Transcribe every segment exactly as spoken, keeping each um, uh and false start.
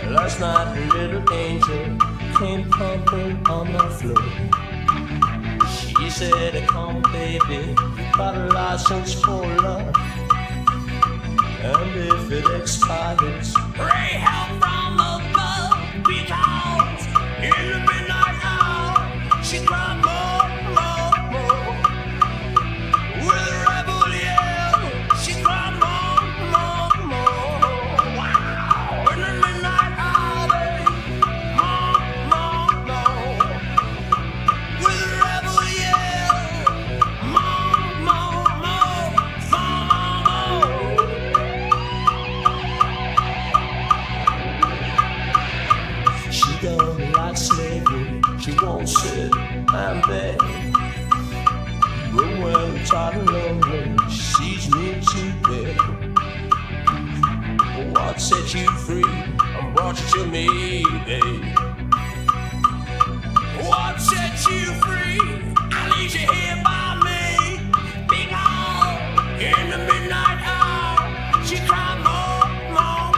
Last night a little angel came pumping on the floor. She said, come baby, got a license for love. And if it expires, pray help from above. Because in the midnight hour, she cried more, more, more. With a rebel yell, she cried more, more, more. Wow! In the midnight hour, baby, more, more, more. With a rebel yell, more, more, more, more, more, more. She don't like slavery, she won't sit and beg. But when tired and lonely, she sees me to bed. What set you free and brought you to me, babe? What set you free and leaves you here by me? Because in the midnight hour, she cried more, more,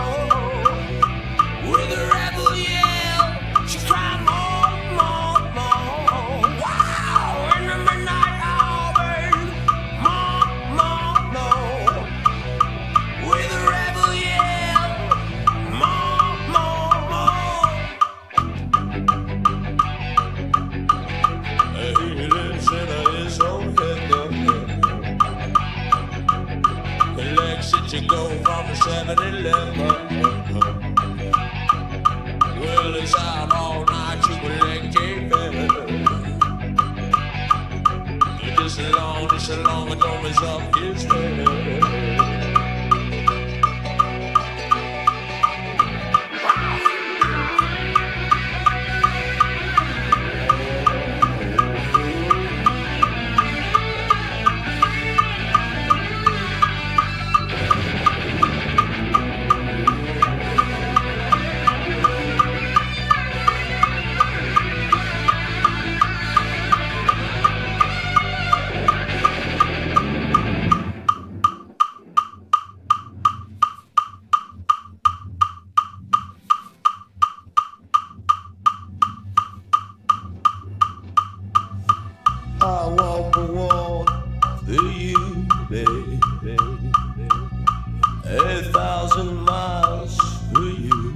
more. With a rebel yell, she cried more, more, more. Wow! In the midnight hour, babe, more, more, more. With a rebel yell, more, more, more. He lives in his own head. He likes it to go from seven eleven. Well, it's out all night to collect a fare. Just as long, just as long as don't mess up his head. I walk the walk for you, baby. A thousand miles for you.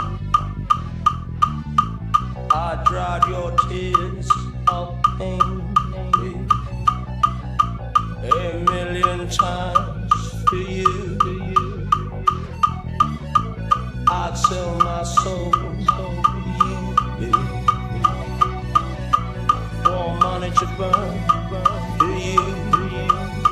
I dried your tears of pain, baby. A million times for you, for you. I'd sell my soul for you, baby. For money to burn, burn for you, for you.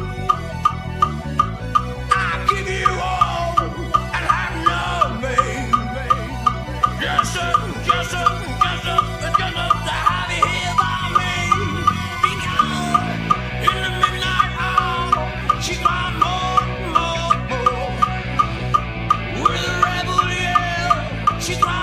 I give you all and have nothing. Just a, just a, just a, just a, to have you here by me. Because in the midnight hour, she cried more, more, more. With a rebel yell, she cried.